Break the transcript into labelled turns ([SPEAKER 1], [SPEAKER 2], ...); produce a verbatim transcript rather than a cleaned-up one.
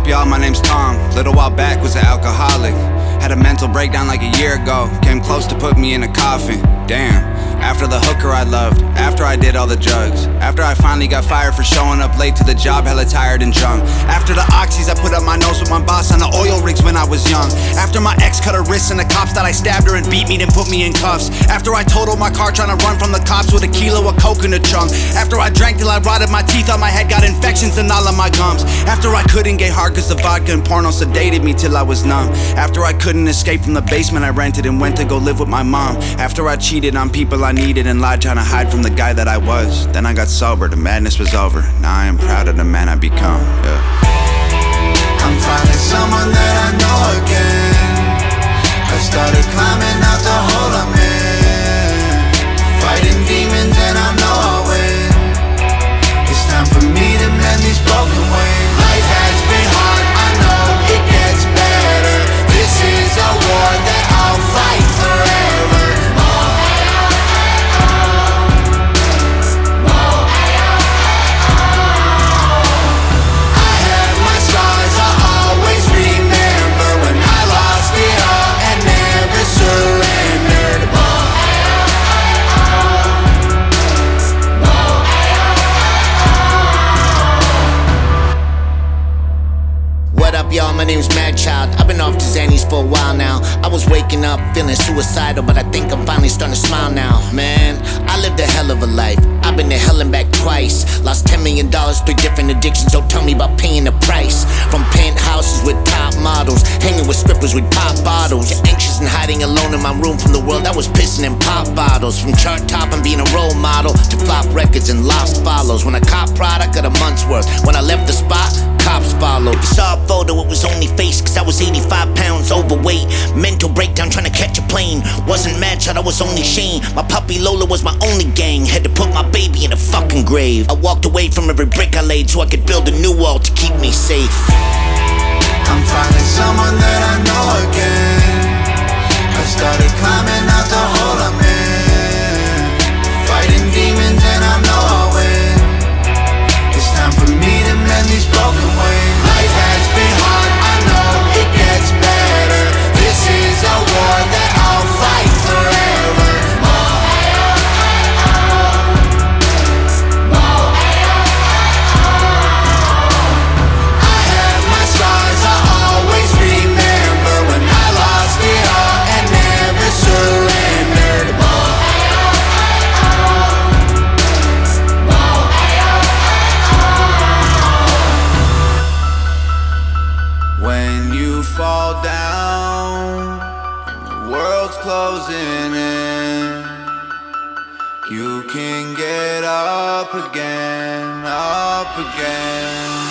[SPEAKER 1] y'all? My name's Tom. Little while back was an alcoholic. Had a mental breakdown like a year ago. Came close to put me in a coffin. Damn. After the hooker I loved, after I did all the drugs, after I finally got fired for showing up late to the job, hella tired and drunk. After the oxys I put up my nose with my boss on the oil rigs when I was young. After my ex cut her wrists and the cops thought I stabbed her and beat me then put me in cuffs. After I totaled my car trying to run from the cops with a kilo of coke in the trunk. After I drank till I rotted my teeth out my head, got infections in all of my gums. After I couldn't get hard cause the vodka and porno sedated me till I was numb. After I couldn't escape from the basement I rented and went to go live with my mom. After I cheated on people I needed and lied trying to hide from the guy that I was. Then I got sober, the madness was over. Now I am proud of the man I become, yeah.
[SPEAKER 2] I'm finding someone that I know again. I started climbing out the hole I'm in, fighting demons and I know I'll win. It's time for me to mend these broken wings. Life has been hard, I know it gets better. This is a war that I'll fight forever.
[SPEAKER 3] Y'all, my name's Madchild. I've been off to Xannies for a while now. I was waking up feeling suicidal, but I think I'm finally starting to smile now. Man, I lived a hell of a life. I've been to hell and back twice. Lost ten million dollars, three different addictions. Don't tell me about paying the price. From penthouses with top models, hanging with strippers with pop bottles. Anxious and hiding alone in my room from the world. I was pissing in pop bottles. From chart top and being a role model to flop records and lost follows. When I cop product, got a month's worth. When I left the spot, cops followed. You saw a photo, it was only face, cause I was eighty-five pounds overweight. Mental breakdown trying to catch a plane. Wasn't Madchild, I was only Shane. My puppy Lola was my only gang. Had to put my baby in a fucking grave. I walked away from every brick I laid so I could build a new wall to keep me safe.
[SPEAKER 2] I'm finding someone that I know again. I started climbing out the hole I'm in, fighting demons and I know I'll win. It's time for me to mend these broken wings. Life has been hard, I know it gets better. This is a war that I'll fight forever. I have my scars, I always remember when I lost it all and never surrendered. When you fall down and the world's closing in, you can get up again, up again.